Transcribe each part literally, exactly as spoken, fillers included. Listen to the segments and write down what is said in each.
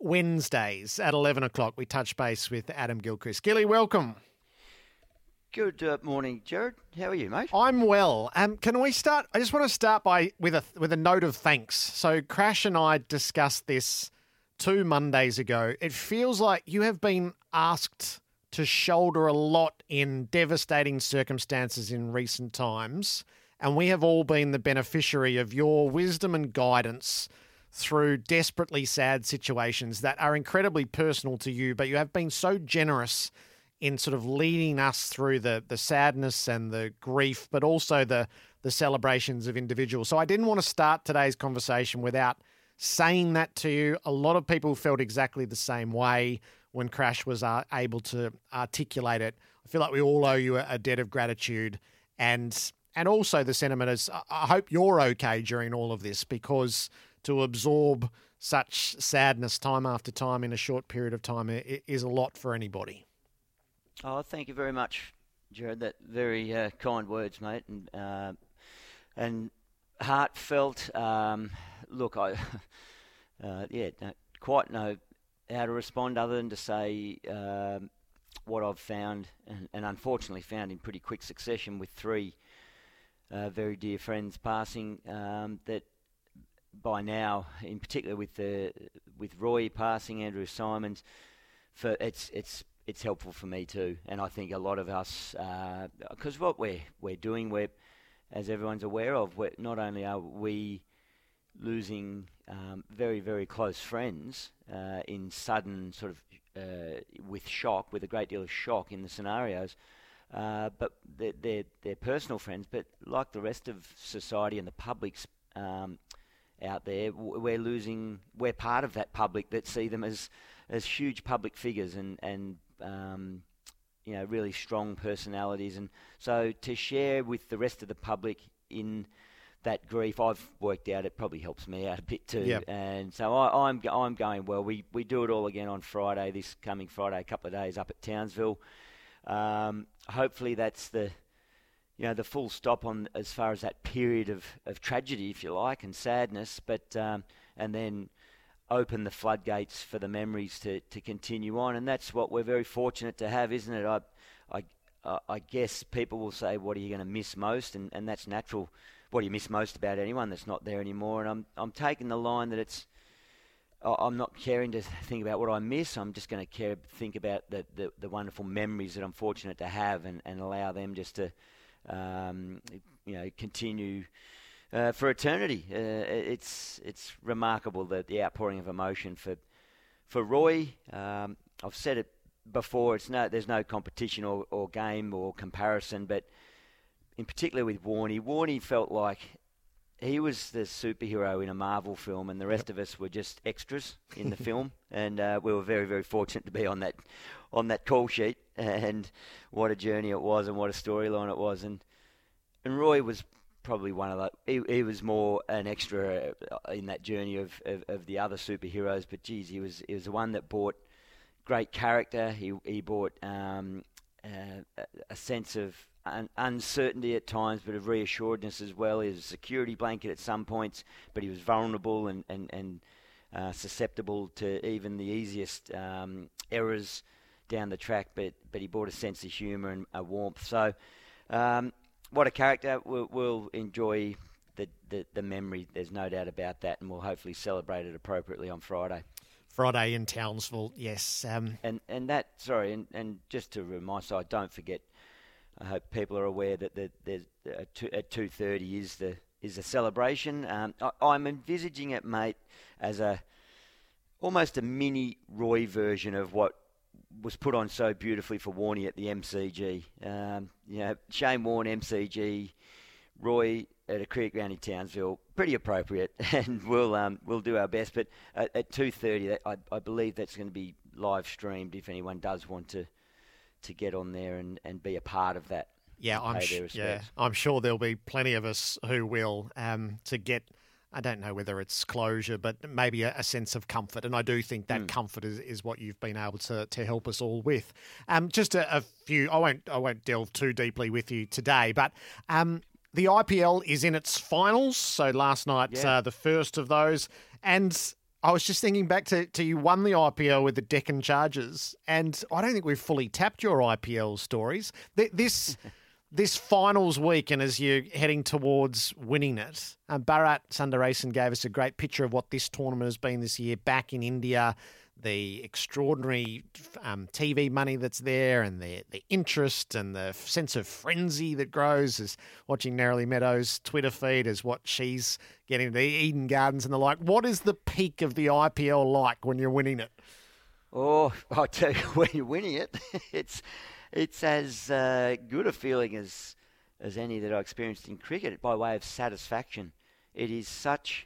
Wednesdays at eleven o'clock, we touch base with Adam Gilchrist. Gilly, welcome. Good uh, morning, Jared. How are you, mate? I'm well. Um, can we start? I just want to start by with a with a note of thanks. So Crash and I discussed this two Mondays ago. It feels like you have been asked to shoulder a lot in devastating circumstances in recent times, and we have all been the beneficiary of your wisdom and guidance through desperately sad situations that are incredibly personal to you, but you have been so generous in sort of leading us through the the sadness and the grief, but also the the celebrations of individuals. So I didn't want to start today's conversation without saying that to you. A lot of people felt exactly the same way when Crash was uh, able to articulate it. I feel like we all owe you a, a debt of gratitude, and and also the sentiment is, I hope you're okay during all of this, because to absorb such sadness time after time in a short period of time is a lot for anybody. Oh, thank you very much, Jared. That very uh, kind words, mate, and uh, and heartfelt. Um, look, I uh, yeah, don't quite know how to respond other than to say um, what I've found, and, and unfortunately found in pretty quick succession with three uh, very dear friends passing. Um, that by now, in particular with the with Roy passing, Andrew Symonds, for it's it's. It's helpful for me too, and I think a lot of us, because uh, what we're we're doing, we're, as everyone's aware of, we're, not only are we losing um, very very close friends uh, in sudden sort of uh, with shock, with a great deal of shock in the scenarios, uh, but they're, they're they're personal friends. But like the rest of society and the public's um, out there, we're losing. We're part of that public that see them as as huge public figures and and um, you know, really strong personalities. And so to share with the rest of the public in that grief, I've worked out it probably helps me out a bit too. Yep. And so I, I'm I'm going well. We we do it all again on Friday, this coming Friday, a couple of days up at Townsville. Um, hopefully that's the you know the full stop on as far as that period of, of tragedy, if you like, and sadness. But um, and then open the floodgates for the memories to, to continue on, and that's what we're very fortunate to have, isn't it? I, I, uh, I guess people will say, "What are you going to miss most?" And, and that's natural. What do you miss most about anyone that's not there anymore? And I'm I'm taking the line that it's. I'm not caring to think about what I miss. I'm just going to care think about the, the, the wonderful memories that I'm fortunate to have, and, and allow them just to, um, you know, continue. Uh, for eternity. Uh, it's it's remarkable that the outpouring of emotion for for Roy. Um, I've said it before. It's no there's no competition or, or game or comparison, but in particular with Warnie, Warnie felt like he was the superhero in a Marvel film, and the rest Yep. of us were just extras in the film. And uh, we were very very fortunate to be on that on that call sheet. And what a journey it was, and what a storyline it was. And and Roy was probably one of the, he, he was more an extra in that journey of, of, of the other superheroes, but geez, he was he was the one that brought great character. He he brought um, uh, a sense of un- uncertainty at times, but of reassuredness as well. He was a security blanket at some points, but he was vulnerable and and and uh, susceptible to even the easiest um, errors down the track. But but he brought a sense of humour and a warmth. So. Um, What a character. We'll, we'll enjoy the, the, the memory, there's no doubt about that, and we'll hopefully celebrate it appropriately on Friday. Friday in Townsville, yes. Um, and and that, sorry, and, and just to remind, so I don't forget, I hope people are aware that the, there's uh, two, at two thirty is the is the celebration. Um, I, I'm envisaging it, mate, as a almost a mini Roy version of what was put on so beautifully for Warnie at the M C G. Um, you know, Shane Warne, M C G, Roy at a cricket ground in Townsville, pretty appropriate, and we'll um, we'll do our best. But at, at two thirty, I, I believe that's going to be live streamed if anyone does want to to get on there and, and be a part of that. Yeah, I'm sh- yeah, I'm sure there'll be plenty of us who will um, to get. I don't know whether it's closure, but maybe a, a sense of comfort. And I do think that mm. comfort is, is what you've been able to to help us all with. Um, just a, a few. I won't I won't delve too deeply with you today, but um, the I P L is in its finals. So last night, yeah. uh, the first of those, and I was just thinking back to, to you won the I P L with the Deccan Chargers, and I don't think we've fully tapped your I P L stories. This this finals week, and as you're heading towards winning it, um, Bharat Sundaresan gave us a great picture of what this tournament has been this year back in India, the extraordinary um, T V money that's there, and the the interest and the sense of frenzy that grows as watching Nerily Meadows' Twitter feed as what she's getting to Eden Gardens and the like. What is the peak of the I P L like when you're winning it? Oh, I'll tell you, when you're winning it, it's it's as uh, good a feeling as as any that I experienced in cricket by way of satisfaction. It is such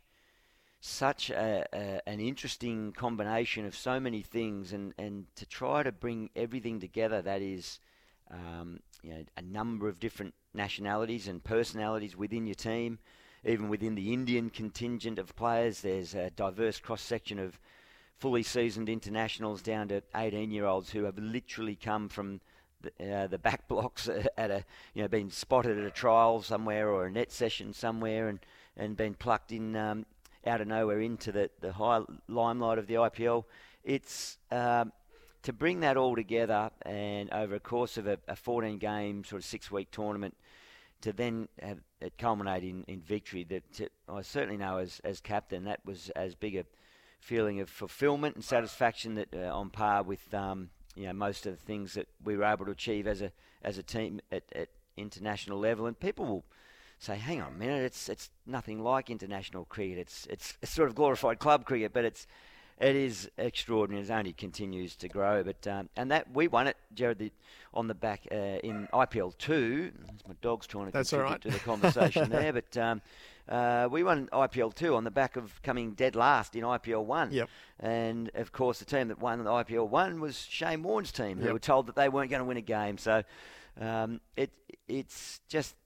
such a, a, an interesting combination of so many things, and, and to try to bring everything together, that is um, you know, a number of different nationalities and personalities within your team. Even within the Indian contingent of players, there's a diverse cross-section of fully seasoned internationals down to eighteen-year-olds who have literally come from the, uh, the back blocks at a, you know, been spotted at a trial somewhere or a net session somewhere, and, and been plucked in um, out of nowhere into the, the high limelight of the I P L. It's um, to bring that all together, and over a course of a, a fourteen-game sort of six-week tournament, to then have it culminate in, in victory. That to, I certainly know as as captain, that was as big a feeling of fulfilment and satisfaction that uh, on par with um, you know, most of the things that we were able to achieve as a as a team at, at international level. And people will say, hang on a minute, it's it's nothing like international cricket. It's it's, it's sort of glorified club cricket, but it's it is extraordinary. It only continues to grow. But um, and that we won it, Jared, the, on the back uh, in I P L two. My dog's trying to That's contribute right. to the conversation there, but um, uh, we won I P L two on the back of coming dead last in I P L one. Yep. And of course, the team that won the I P L one was Shane Warne's team, who Yep. were told that they weren't going to win a game. So um, it it's just.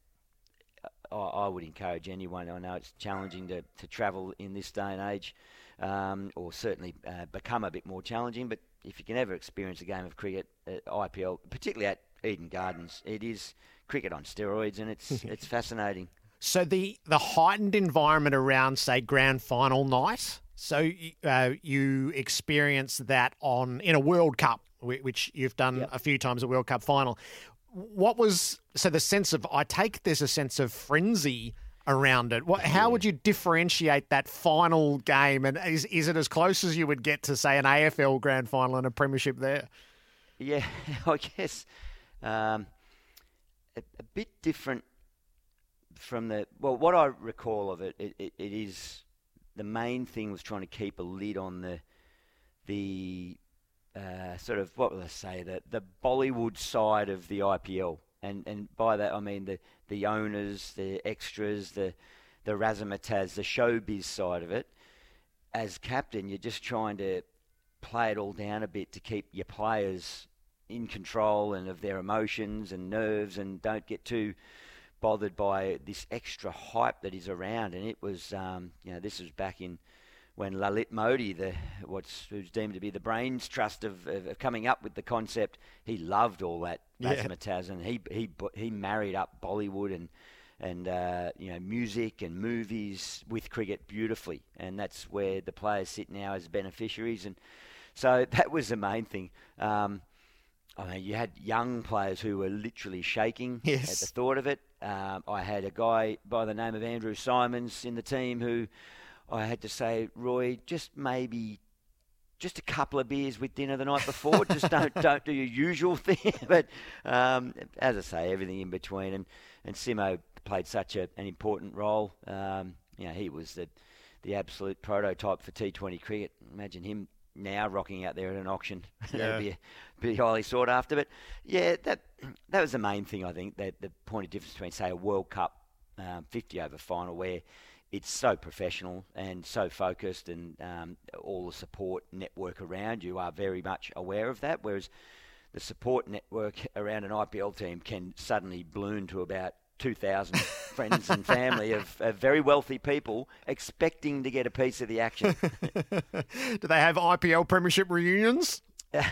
I would encourage anyone. I know it's challenging to, to travel in this day and age, um, or certainly uh, become a bit more challenging. But if you can ever experience a game of cricket at I P L, particularly at Eden Gardens, it is cricket on steroids, and it's it's fascinating. So the the heightened environment around, say, grand final night. So uh, you experience that on in a World Cup, which you've done Yep. a few times, a World Cup final. What was, so the sense of, I take there's a sense of frenzy around it. What, how would you differentiate that final game? And is, is it as close as you would get to, say, an A F L grand final and a premiership there? Yeah, I guess um, a, a bit different from the, well, what I recall of it, it, it, it is, the main thing was trying to keep a lid on the, the, Uh, sort of, what will I say, the, the Bollywood side of the I P L. And and by that I mean the, the owners, the extras, the, the razzmatazz, the showbiz side of it. As captain, you're just trying to play it all down a bit to keep your players in control and of their emotions and nerves, and don't get too bothered by this extra hype that is around. And it was, um, you know, this was back in when Lalit Modi, the what's who's deemed to be the brains trust of, of, of coming up with the concept, he loved all that razzmatazz, yeah. and he he he married up Bollywood and and uh, you know, music and movies with cricket beautifully, and that's where the players sit now as beneficiaries. And so that was the main thing. Um, I mean, you had young players who were literally shaking yes. at the thought of it. Um, I had a guy by the name of Andrew Simons in the team who I had to say, Roy, just maybe just a couple of beers with dinner the night before. Just don't don't do your usual thing. But um, as I say, everything in between. And, and Simo played such a, an important role. Um, you know, he was the the absolute prototype for T twenty cricket. Imagine him now rocking out there at an auction. Yeah. That'd be, be highly sought after. But yeah, that that was the main thing, I think, that the point of difference between, say, a World Cup um, fifty over final, where it's so professional and so focused, and um, all the support network around you are very much aware of that, whereas the support network around an I P L team can suddenly balloon to about two thousand friends and family of, of very wealthy people expecting to get a piece of the action. Do they have I P L premiership reunions?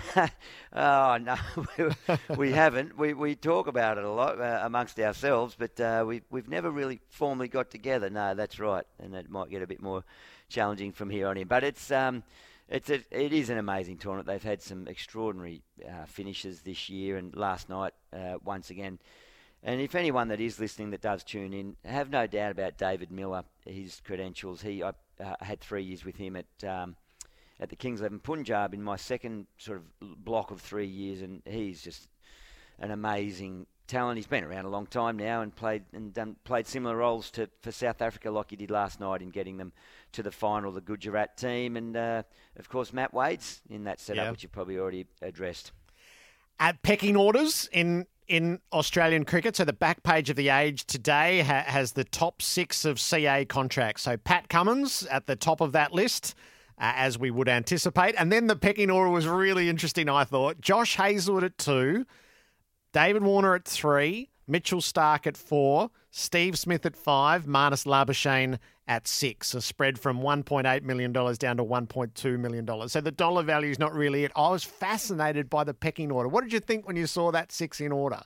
Oh, no, we haven't. We we talk about it a lot uh, amongst ourselves, but uh, we, we've never really formally got together. No, that's right. And it might get a bit more challenging from here on in. But it's um, it's a, it is an amazing tournament. They've had some extraordinary uh, finishes this year, and last night uh, once again. And if anyone that is listening that does tune in, have no doubt about David Miller, his credentials. He I uh, had three years with him at um, at the Kings eleven Punjab in my second sort of block of three years, and he's just an amazing talent. He's been around a long time now and played and done played similar roles to for South Africa, like he did last night in getting them to the final, the Gujarat team, and uh, of course Matt Wade's in that setup, yeah. which you've probably already addressed. At pecking orders in. In Australian cricket, so the back page of The Age today ha- has the top six of C A contracts. So Pat Cummins at the top of that list, uh, as we would anticipate. And then the pecking order was really interesting, I thought. Josh Hazlewood at two, David Warner at three, Mitchell Starc at four, Steve Smith at five, Marnus Labuschagne at six. A spread from one point eight million dollars down to one point two million dollars. So the dollar value is not really it. I was fascinated by the pecking order. What did you think when you saw that six in order?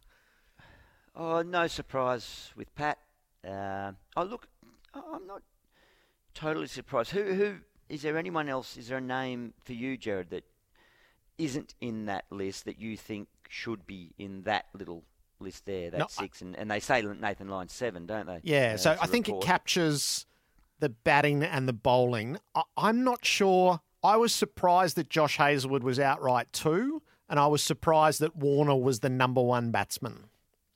Oh, no surprise with Pat. Uh, oh, look, I'm not totally surprised. Who, who is there anyone else? Is there a name for you, Jared, that isn't in that list that you think should be in that little list there, that no, six? And, and they say Nathan Lyon's seven, don't they? Yeah, uh, so I think report. It captures the batting and the bowling. I, I'm not sure. I was surprised that Josh Hazlewood was outright two, and I was surprised that Warner was the number one batsman.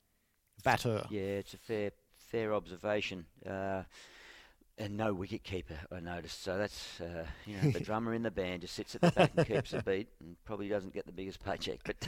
Batter. Yeah, it's a fair fair observation. Uh, and no wicket keeper, I noticed. So that's, uh, you know, the drummer in the band just sits at the back and keeps a beat and probably doesn't get the biggest paycheck. But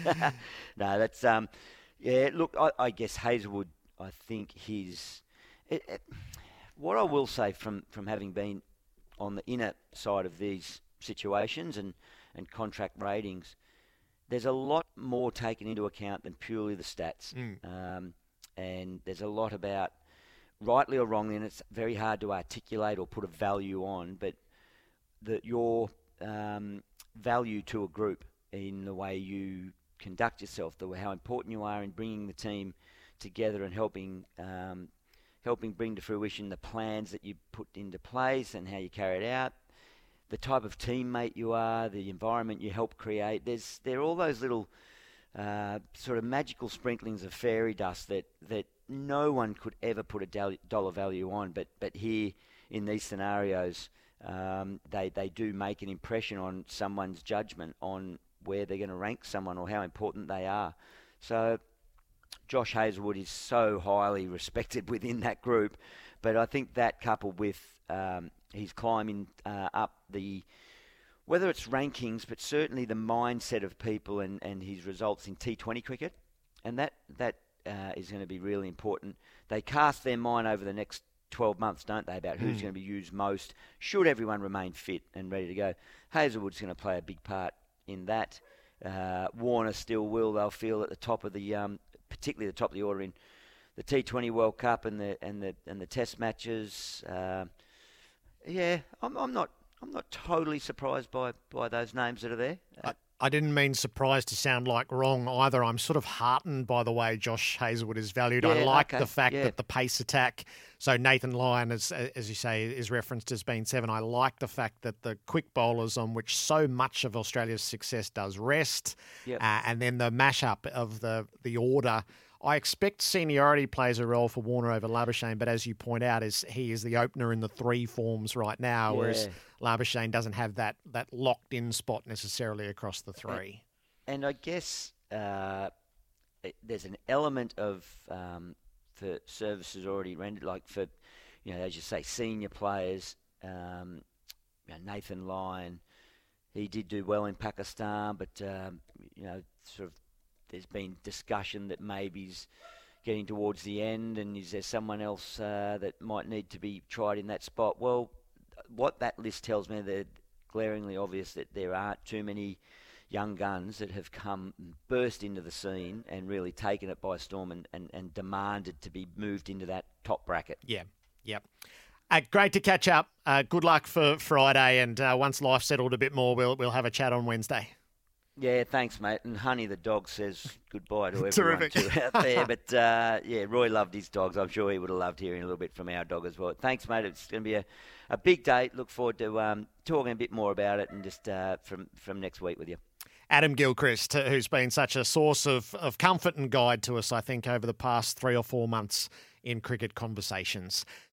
no, that's, um, yeah, look, I, I guess Hazlewood, I think his, it, it, what I will say from, from having been on the inner side of these situations and, and contract ratings, there's a lot more taken into account than purely the stats. Mm. Um, and there's a lot about, rightly or wrongly, and it's very hard to articulate or put a value on, but that your um, value to a group in the way you conduct yourself, the way, how important you are in bringing the team together and helping um, helping bring to fruition the plans that you put into place and how you carry it out, the type of teammate you are, the environment you help create. There's there are all those little uh, sort of magical sprinklings of fairy dust that that. No one could ever put a dollar value on, but but here in these scenarios, um, they they do make an impression on someone's judgment on where they're going to rank someone or how important they are. So Josh Hazlewood is so highly respected within that group, but I think that coupled with um, his climbing uh, up the, whether it's rankings, but certainly the mindset of people and, and his results in T twenty cricket, and that that. Uh, is going to be really important. They cast their mind over the next twelve months, don't they, about who's mm. going to be used most, should everyone remain fit and ready to go. Hazlewood's going to play a big part in that. Uh, Warner still will, they'll feel at the top of the, um, particularly the top of the order in the T twenty World Cup and the and the and the Test matches. Uh, yeah, I'm, I'm not I'm not totally surprised by, by those names that are there. Uh, I- I didn't mean surprised to sound like wrong either. I'm sort of heartened by the way Josh Hazlewood is valued. Yeah, I like okay, the fact yeah. that the pace attack, so Nathan Lyon, as, as you say, is referenced as being seven. I like the fact that the quick bowlers on which so much of Australia's success does rest, yep. uh, and then the mashup of the, the order. I expect seniority plays a role for Warner over Labuschagne, but as you point out, is he is the opener in the three forms right now, yeah. whereas Labuschagne doesn't have that that locked-in spot necessarily across the three. And, and I guess uh, it, there's an element of um, for services already rendered, like for, you know, as you say, senior players. Um, you know, Nathan Lyon, he did do well in Pakistan, but um, you know, sort of. There's been discussion that maybe he's getting towards the end, and is there someone else uh, that might need to be tried in that spot? Well, what that list tells me, they're glaringly obvious that there aren't too many young guns that have come and burst into the scene and really taken it by storm and, and, and demanded to be moved into that top bracket. Yeah, yeah. Uh, great to catch up. Uh, good luck for Friday, and uh, once life settled a bit more, we'll we'll have a chat on Wednesday. Yeah, thanks, mate. And Honey the dog says goodbye to everyone Terrific. too out there. But, uh, yeah, Roy loved his dogs. I'm sure he would have loved hearing a little bit from our dog as well. Thanks, mate. It's going to be a, a big day. Look forward to um, talking a bit more about it and just uh, from, from next week with you. Adam Gilchrist, who's been such a source of, of comfort and guide to us, I think, over the past three or four months in cricket conversations.